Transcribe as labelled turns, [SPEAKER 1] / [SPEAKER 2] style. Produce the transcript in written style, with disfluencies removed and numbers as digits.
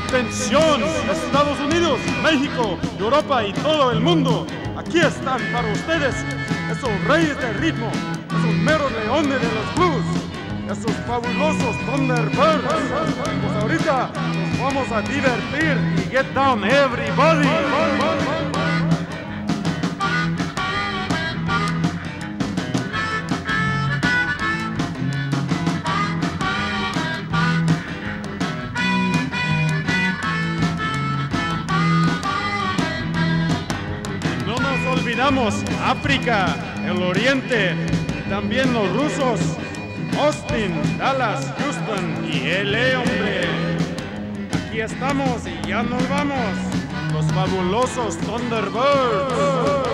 [SPEAKER 1] Atención, Estados Unidos, México, Europa y todo el mundo. Aquí están para ustedes esos reyes del ritmo, esos meros leones de los blues, esos fabulosos Thunderbirds. Pues ahorita nos vamos a divertir y get down everybody. No nos olvidamos África, el Oriente, también los rusos, Austin, Dallas, Houston y LA, hombre. Aquí estamos y ya nos vamos, los fabulosos Thunderbirds.